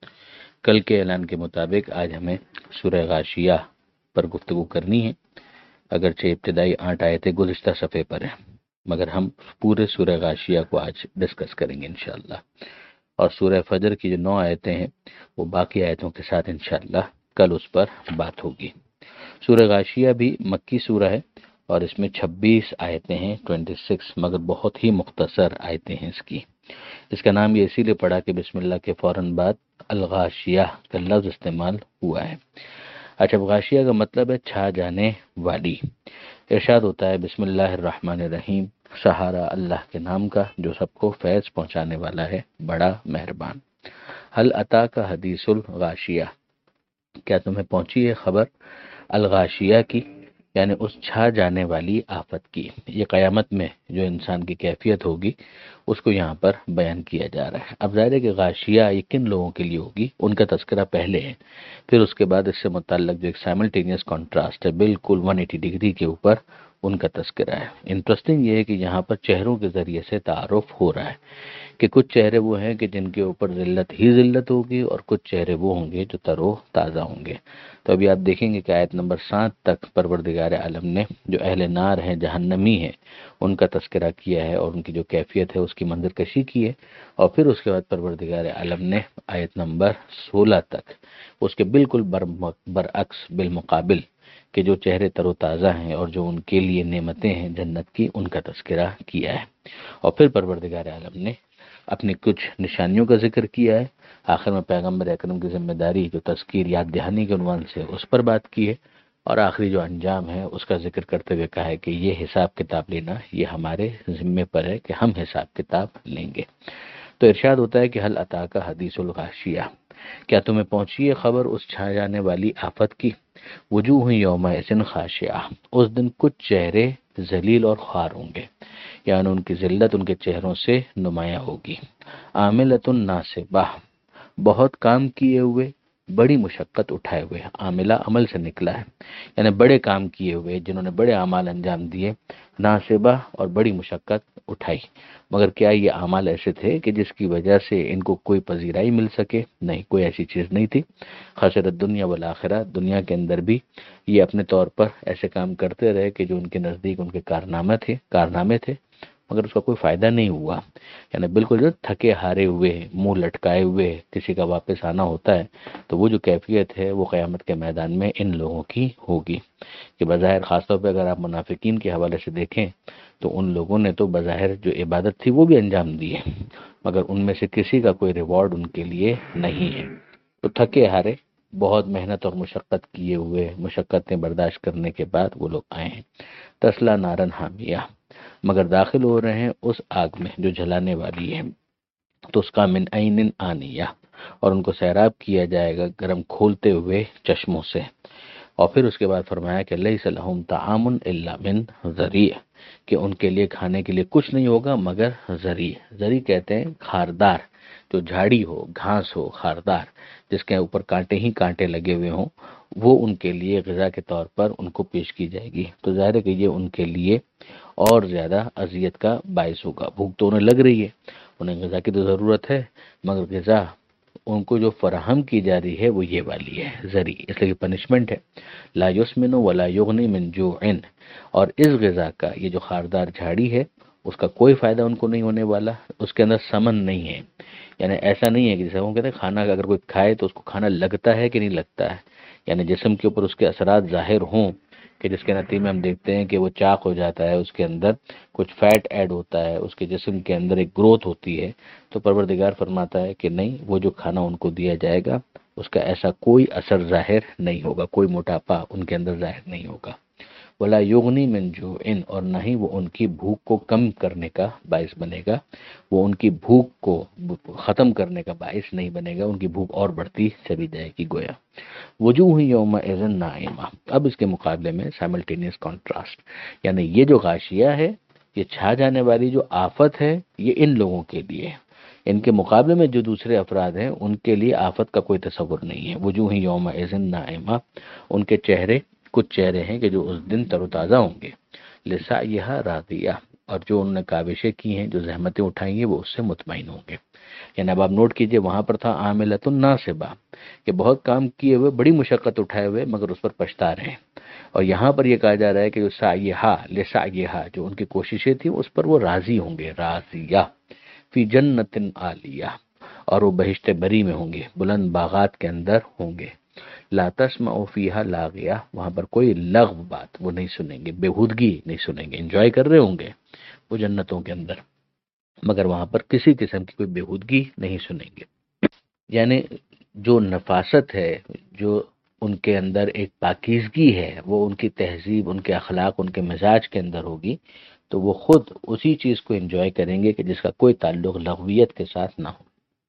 کل کے اعلان کے مطابق آج ہمیں سورہ غاشیہ پر گفتگو کرنی ہے، اگرچہ ابتدائی 8 آیتیں گزشتہ صفحے پر ہیں، مگر ہم پورے سورہ غاشیہ کو آج ڈسکس کریں گے انشاءاللہ، اور سورہ فجر کی جو 9 آیتیں ہیں وہ باقی آیتوں کے ساتھ انشاءاللہ کل اس پر بات ہوگی۔ سورہ غاشیہ بھی مکی سورہ ہے اور اس میں 26 آیتیں ہیں، 26، مگر بہت ہی مختصر آیتیں ہیں اس کی۔ اس کا نام یہ اسی لیے پڑا کہ بسم اللہ کے فوراً بعد الغاشیہ کا لفظ استعمال ہوا ہے۔ اچھا، غاشیہ کا مطلب ہے چھا جانے والی۔ ارشاد ہوتا ہے بسم اللہ الرحمن الرحیم، سہارا اللہ کے نام کا جو سب کو فیض پہنچانے والا ہے، بڑا مہربان۔ حل عطا کا حدیث الغاشیہ، کیا تمہیں پہنچی ہے خبر الغاشیہ کی، یعنی اس چھا جانے والی آفت کی۔ یہ قیامت میں جو انسان کی کیفیت ہوگی اس کو یہاں پر بیان کیا جا رہا ہے۔ اب ظاہر ہے کہ غاشیہ یہ کن لوگوں کے لیے ہوگی، ان کا تذکرہ پہلے ہے، پھر اس کے بعد اس سے متعلق جو ایک سائملٹینیس کانٹراسٹ ہے، بالکل 180 ڈگری کے اوپر ان کا تذکرہ ہے۔ انٹرسٹنگ یہ ہے کہ یہاں پر چہروں کے ذریعے سے تعارف ہو رہا ہے کہ کچھ چہرے وہ ہیں کہ جن کے اوپر ذلت ہی ذلت ہوگی، اور کچھ چہرے وہ ہوں گے جو تر و تازہ ہوں گے۔ تو ابھی آپ دیکھیں گے کہ آیت نمبر 7 تک پروردگار عالم نے جو اہل نار ہیں، جہنمی ہیں، ان کا تذکرہ کیا ہے اور ان کی جو کیفیت ہے اس کی منظر کشی کی ہے، اور پھر اس کے بعد پروردگار عالم نے آیت نمبر 16 تک اس کے بالکل برعکس، بالمقابل، کہ جو چہرے تر و تازہ ہیں اور جو ان کے لیے نعمتیں ہیں جنت کی، ان کا تذکرہ کیا ہے۔ اور پھر پروردگار عالم نے اپنی کچھ نشانیوں کا ذکر کیا ہے، آخر میں پیغمبر اکرم کی ذمہ داری جو تذکیر یاد دہانی کے عنوان سے اس پر بات کی ہے، اور آخری جو انجام ہے اس کا ذکر کرتے ہوئے کہا ہے کہ یہ حساب کتاب لینا یہ ہمارے ذمے پر ہے کہ ہم حساب کتاب لیں گے۔ تو ارشاد ہوتا ہے کہ حل عطا کا حدیث الغاشیہ، کیا تمہیں پہنچی ہے خبر اس چھا جانے والی آفت کی؟ وجوہ یومئذ خاشعہ، اس دن کچھ چہرے ذلیل اور خوار ہوں گے، یعنی ان کی ذلت ان کے چہروں سے نمایاں ہوگی۔ عاملۃ ناصبہ، بہت کام کیے ہوئے بڑی مشقت اٹھائے ہوئے، عاملہ عمل سے نکلا ہے، یعنی بڑے کام کیے ہوئے، جنہوں نے بڑے اعمال انجام دیے، ناصبہ اور بڑی مشقت اٹھائی، مگر کیا یہ اعمال ایسے تھے کہ جس کی وجہ سے ان کو کوئی پذیرائی مل سکے؟ نہیں، کوئی ایسی چیز نہیں تھی۔ خسرت دنیا والآخرہ، دنیا کے اندر بھی یہ اپنے طور پر ایسے کام کرتے رہے کہ جو ان کے نزدیک ان کے کارنامے تھے، مگر اس کا کوئی فائدہ نہیں ہوا، یعنی بالکل جو تھکے ہارے ہوئے، منہ لٹکائے ہوئے کسی کا واپس آنا ہوتا ہے، تو وہ جو کیفیت ہے وہ قیامت کے میدان میں ان لوگوں کی ہوگی کہ بظاہر، خاص طور پہ اگر آپ منافقین کے حوالے سے دیکھیں تو ان لوگوں نے تو بظاہر جو عبادت تھی وہ بھی انجام دی ہے، مگر ان میں سے کسی کا کوئی ریوارڈ ان کے لیے نہیں ہے۔ تو تھکے ہارے، بہت محنت اور مشقت کیے ہوئے، مشقتیں برداشت کرنے کے بعد وہ لوگ آئے ہیں، تسلا نارن حامیہ، مگر داخل ہو رہے ہیں اس آگ میں جو جلانے والی ہے، تو اس کا من عین آنیہ، اور ان کو سیراب کیا جائے گا گرم کھولتے ہوئے چشموں سے۔ اور پھر اس کے بعد فرمایا کہ لیس لہم طعام الا من ضریع، کہ ان کے لیے کھانے کے لیے کچھ نہیں ہوگا مگر ضریع کہتے ہیں خاردار، جو جھاڑی ہو، گھاس ہو، خاردار، جس کے اوپر کانٹے ہی کانٹے لگے ہوئے ہوں، وہ ان کے لیے غذا کے طور پر ان کو پیش کی جائے گی۔ تو ظاہر ہے کہ یہ ان کے لیے اور زیادہ اذیت کا باعث ہوگا۔ بھوک تو انہیں لگ رہی ہے، انہیں غذا کی تو ضرورت ہے، مگر غذا ان کو جو فراہم کی جا رہی ہے وہ یہ والی ہے، ذریع، اس لیے پنشمنٹ ہے۔ لا یسمن ولا یغنی من جوع، اور اس غذا کا، یہ جو خاردار جھاڑی ہے، اس کا کوئی فائدہ ان کو نہیں ہونے والا، اس کے اندر سمن نہیں ہے، یعنی ایسا نہیں ہے کہ جیسے وہ کہتے ہیں کھانا اگر کوئی کھائے تو اس کو کھانا لگتا ہے کہ نہیں لگتا ہے، یعنی جسم کے اوپر اس کے اثرات ظاہر ہوں، کہ جس کے نتیجے میں ہم دیکھتے ہیں کہ وہ چاق ہو جاتا ہے، اس کے اندر کچھ فیٹ ایڈ ہوتا ہے، اس کے جسم کے اندر ایک گروتھ ہوتی ہے، تو پروردگار فرماتا ہے کہ نہیں، وہ جو کھانا ان کو دیا جائے گا اس کا ایسا کوئی اثر ظاہر نہیں ہوگا، کوئی موٹاپا ان کے اندر ظاہر نہیں ہوگا۔ ولا یغنی من جوع، اور نہ ہی وہ ان کی بھوک کو کم کرنے کا باعث بنے گا، وہ ان کی بھوک کو ختم کرنے کا باعث نہیں بنے گا، ان کی بھوک اور بڑھتی چلی جائے گی گویا۔ وجوہ یومئذ ناعمہ، اب اس کے مقابلے میں سائملٹینیس کانٹراسٹ، یعنی یہ جو غاشیہ ہے، یہ چھا جانے والی جو آفت ہے، یہ ان لوگوں کے لیے ہے، ان کے مقابلے میں جو دوسرے افراد ہیں ان کے لیے آفت کا کوئی تصور نہیں ہے۔ وجوہ یومئذ ناعمہ، ان کے چہرے، کچھ چہرے ہیں کہ جو اس دن تر و تازہ ہوں گے، لسعیہا راضیہ، اور جو انہوں نے کاوشیں کی ہیں، جو زحمتیں اٹھائی ہیں، وہ اس سے مطمئن ہوں گے۔ یعنی اب آپ نوٹ کیجئے، وہاں پر تھا عاملۃ ناصبہ، کہ بہت کام کیے ہوئے، بڑی مشقت اٹھائے ہوئے، مگر اس پر پچھتا رہے ہیں، اور یہاں پر یہ کہا جا رہا ہے کہ جو سعیہا لسعیہا، جو ان کی کوششیں تھیں اس پر وہ راضی ہوں گے، راضیہ، فی جنت عالیہ، اور وہ بہشت بری میں ہوں گے، بلند باغات کے اندر ہوں گے۔ لا تسمع فیہا لاغیہ، وہاں پر کوئی لغو بات وہ نہیں سنیں گے، بےہودگی نہیں سنیں گے، انجوائے کر رہے ہوں گے وہ جنتوں کے اندر، مگر وہاں پر کسی قسم کی کوئی بےہودگی نہیں سنیں گے۔ یعنی جو نفاست ہے، جو ان کے اندر ایک پاکیزگی ہے، وہ ان کی تہذیب، ان کے اخلاق، ان کے مزاج کے اندر ہوگی، تو وہ خود اسی چیز کو انجوائے کریں گے کہ جس کا کوئی تعلق لغویت کے ساتھ نہ ہو۔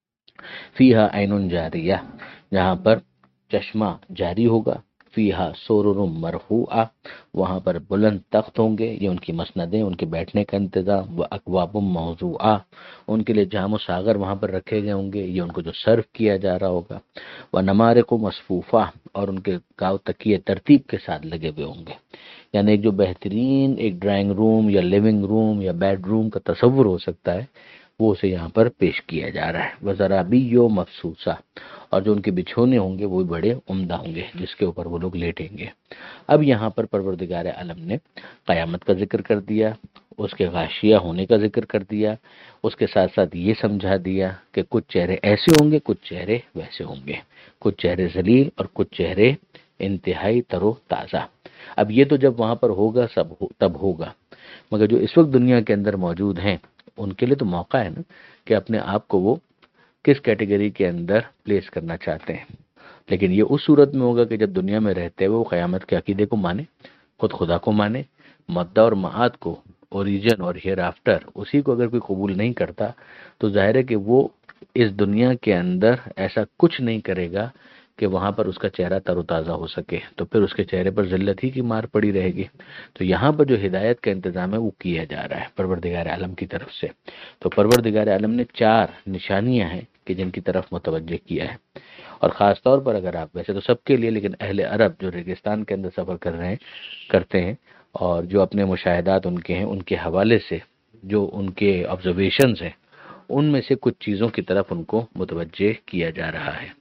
فیہا عین جاریہ، جہاں پر چشمہ جاری ہوگا، فیہا سرر مرفوعہ، وہاں پر بلند تخت ہوں گے، یہ ان کی مسندیں، ان کے بیٹھنے کا انتظام، و اکواب موضوعہ، ان کے لیے جام و ساغر وہاں پر رکھے گئے ہوں گے، یہ ان کو جو سرو کیا جا رہا ہوگا، و نمارق مصفوفہ، اور ان کے گاؤ تکیے ترتیب کے ساتھ لگے ہوئے ہوں گے، یعنی ایک جو بہترین ایک ڈرائنگ روم یا لیونگ روم یا بیڈ روم کا تصور ہو سکتا ہے، وہ اسے یہاں پر پیش کیا جا رہا ہے۔ وزرابی مبسوسہ، اور جو ان کے بچھونے ہوں گے وہ بھی بڑے عمدہ ہوں گے، جس کے اوپر وہ لوگ لیٹیں گے۔ اب یہاں پر پروردگار عالم نے قیامت کا ذکر کر دیا، اس کے غاشیہ ہونے کا ذکر کر دیا، اس کے ساتھ ساتھ یہ سمجھا دیا کہ کچھ چہرے ایسے ہوں گے، کچھ چہرے ویسے ہوں گے، کچھ چہرے ذلیل اور کچھ چہرے انتہائی تر و تازہ۔ اب یہ تو جب وہاں پر ہوگا تب ہوگا، مگر جو اس وقت دنیا کے اندر موجود ہیں ان کے لیے تو موقع ہے نا کہ اپنے آپ کو وہ کس کیٹیگری کے اندر پلیس کرنا چاہتے ہیں، لیکن یہ اس صورت میں ہوگا کہ جب دنیا میں رہتے ہوئے وہ قیامت کے عقیدے کو مانے، خود خدا کو مانے، مدہ اور معاد کو، اوریجن اور ہیئر آفٹر، اسی کو اگر کوئی قبول نہیں کرتا تو ظاہر ہے کہ وہ اس دنیا کے اندر ایسا کچھ نہیں کرے گا کہ وہاں پر اس کا چہرہ تر و تازہ ہو سکے، تو پھر اس کے چہرے پر ذلت ہی کی مار پڑی رہے گی۔ تو یہاں پر جو ہدایت کا انتظام ہے وہ کیا جا رہا ہے پروردگار عالم کی طرف سے۔ تو پروردگار عالم نے 4 نشانیاں ہیں کہ جن کی طرف متوجہ کیا ہے۔ اور خاص طور پر اگر آپ، ویسے تو سب کے لیے، لیکن اہل عرب جو ریگستان کے اندر سفر کرتے ہیں اور جو اپنے مشاہدات ان کے ہیں، ان کے حوالے سے جو ان کے آبزرویشنز ہیں، ان میں سے کچھ چیزوں کی طرف ان کو متوجہ کیا جا رہا ہے۔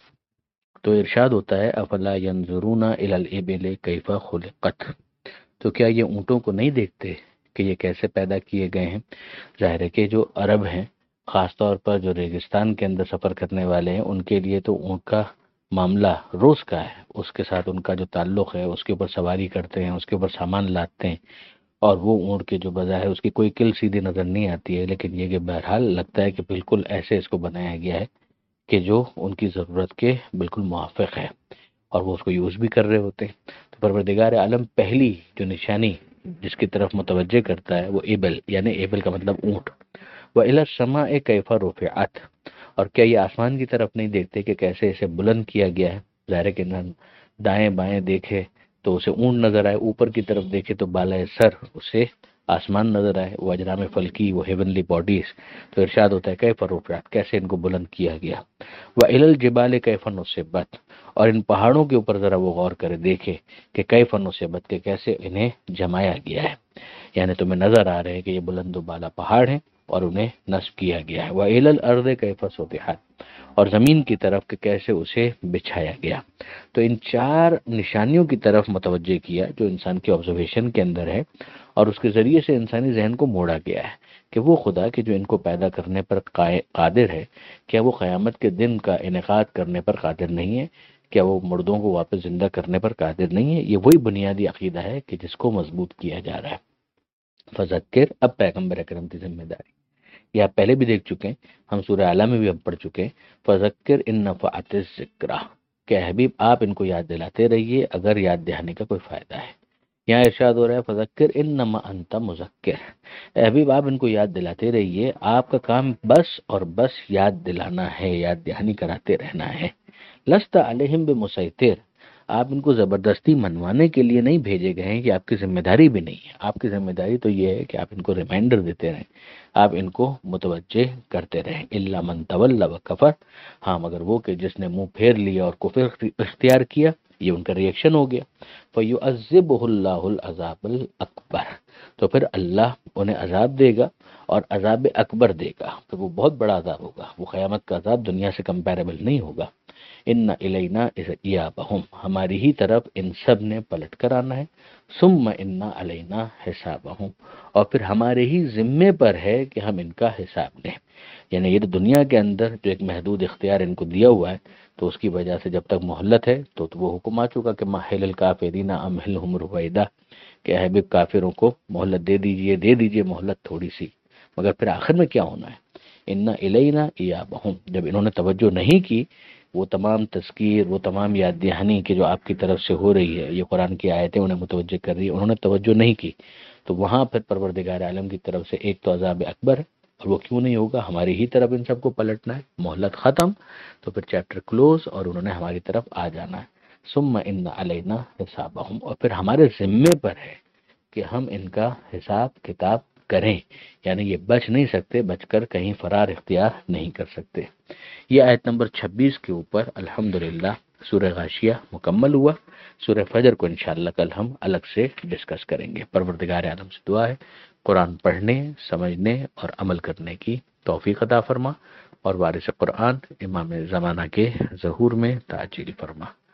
تو ارشاد ہوتا ہے افلا ینظرون الی الابل کیف خلقت، تو کیا یہ اونٹوں کو نہیں دیکھتے کہ یہ کیسے پیدا کیے گئے ہیں؟ ظاہر ہے کہ جو عرب ہیں، خاص طور پر جو ریگستان کے اندر سفر کرنے والے ہیں، ان کے لیے تو اونٹ کا معاملہ روز کا ہے، اس کے ساتھ ان کا جو تعلق ہے، اس کے اوپر سواری کرتے ہیں، اس کے اوپر سامان لاتے ہیں، اور وہ اونٹ کے جو بظاہر اس کی کوئی کل سیدھی نظر نہیں آتی ہے، لیکن یہ کہ بہرحال لگتا ہے کہ بالکل ایسے اس کو بنایا گیا ہے کہ جو ان کی ضرورت کے بالکل موافق ہے، اور وہ اس کو یوز بھی کر رہے ہوتے ہیں۔ تو پروردگار عالم پہلی جو نشانی جس کی طرف متوجہ کرتا ہے وہ ایبل، یعنی ایبل کا مطلب اونٹ۔ وَإِلَى السَّمَاءِ كَيْفَ رُفِعَتْ، اور کیا یہ آسمان کی طرف نہیں دیکھتے کہ کیسے اسے بلند کیا گیا ہے؟ ظاہر ہے کہ دائیں بائیں دیکھے تو اسے اونٹ نظر آئے، اوپر کی طرف دیکھے تو بالائے سر اسے آسمان نظر آئے، وہ اجرام فلکی، وہ ہیونلی باڈیز۔ تو ارشاد ہوتا ہے کیف رفعت، کیسے ان کو بلند کیا گیا۔ وَإِلَى الْجِبَالِ كَيْفَ نُصِبَتْ، اور ان پہاڑوں کے اوپر ذرا وہ غور کرے، دیکھے کہ کیف نصبت، کہ کیسے انہیں جمایا گیا ہے، یعنی تمہیں نظر آ رہے ہیں کہ یہ بلند و بالا پہاڑ ہیں اور انہیں نصب کیا گیا ہے۔ وَإِلَى الْأَرْضِ كَيْفَ سُطِحَتْ، اور زمین کی طرف کہ کیسے اسے بچھایا گیا۔ تو ان چار نشانیوں کی طرف متوجہ کیا جو انسان کے آبزرویشن کے اندر ہے، اور اس کے ذریعے سے انسانی ذہن کو موڑا گیا ہے کہ وہ خدا کہ جو ان کو پیدا کرنے پر قادر ہے، کیا وہ قیامت کے دن کا انعقاد کرنے پر قادر نہیں ہے؟ کیا وہ مردوں کو واپس زندہ کرنے پر قادر نہیں ہے؟ یہ وہی بنیادی عقیدہ ہے کہ جس کو مضبوط کیا جا رہا ہے۔ فذکر، اب پیغمبر اکرم کی ذمہ داری، یہ آپ پہلے بھی دیکھ چکے ہیں، ہم سورہ اعلیٰ میں بھی اب پڑھ چکے ہیں، فذکر ان نفعت الذکریٰ، کہ حبیب آپ ان کو یاد دلاتے رہیے اگر یاد دہانی کا کوئی فائدہ ہے۔ یہاں ارشاد ہو رہا ہے فذکر انما انت مذکر، اے حبیب آپ ان کو یاد دلاتے رہیے، آپ کا کام بس اور بس یاد دلانا ہے، یاد دہانی کراتے رہنا ہے۔ لست علیہم بمسیطر، آپ ان کو زبردستی منوانے کے لیے نہیں بھیجے گئے ہیں، یہ آپ کی ذمہ داری بھی نہیں ہے۔ آپ کی ذمہ داری تو یہ ہے کہ آپ ان کو ریمائنڈر دیتے رہیں، آپ ان کو متوجہ کرتے رہیں۔ الا من تولی وکفر، ہاں مگر وہ کہ جس نے منہ پھیر لیا اور کفر اختیار کیا، یہ ان کا ریئیکشن ہو گیا۔ فَيُعَذِّبُهُ اللَّهُ الْعَذَابَ الْأَكْبَرَ، تو پھر اللہ انہیں عذاب دے گا اور عذاب اکبر دے گا، تو وہ بہت بڑا عذاب ہوگا، وہ قیامت کا عذاب دنیا سے کمپیریبل نہیں ہوگا۔ ان الینا ایابہم، ہماری ہی طرف ان سب نے پلٹ کر آنا ہے۔ ثم ان علینا حسابہم، اور پھر ہمارے ہی ذمے پر ہے کہ ہم ان کا حساب لیں۔ یعنی یہ دنیا کے اندر جو ایک محدود اختیار ان کو دیا ہوا ہے، تو اس کی وجہ سے جب تک مہلت ہے تو وہ حکم آ چکا کہ مہل الکافرین امہلہم رویدا، کہ اے حبیب کافروں کو مہلت دے دیجئے مہلت تھوڑی سی، مگر پھر آخر میں کیا ہونا ہے؟ ان الینا ایابہم، جب انہوں نے توجہ نہیں کی، وہ تمام تذکیر، وہ تمام یاد دہانی کہ جو آپ کی طرف سے ہو رہی ہے، یہ قرآن کی آیتیں انہیں متوجہ کر رہی ہے، انہوں نے توجہ نہیں کی، تو وہاں پھر پروردگار عالم کی طرف سے ایک تو عذاب اکبر ہے، اور وہ کیوں نہیں ہوگا؟ ہماری ہی طرف ان سب کو پلٹنا ہے، مہلت ختم، تو پھر چیپٹر کلوز، اور انہوں نے ہماری طرف آ جانا ہے۔ ثم ان علینا حسابہم، اور پھر ہمارے ذمے پر ہے کہ ہم ان کا حساب کتاب کریں، یعنی یہ بچ نہیں سکتے، بچ کر کہیں فرار اختیار نہیں کر سکتے۔ یہ آیت نمبر 26 کے اوپر الحمدللہ سورہ غاشیہ مکمل ہوا۔ سورہ فجر کو انشاءاللہ کل ہم الگ سے ڈسکس کریں گے۔ پروردگار عالم سے دعا ہے قرآن پڑھنے، سمجھنے اور عمل کرنے کی توفیق عطا فرما، اور وارث قرآن امام زمانہ کے ظہور میں تعجیل فرما۔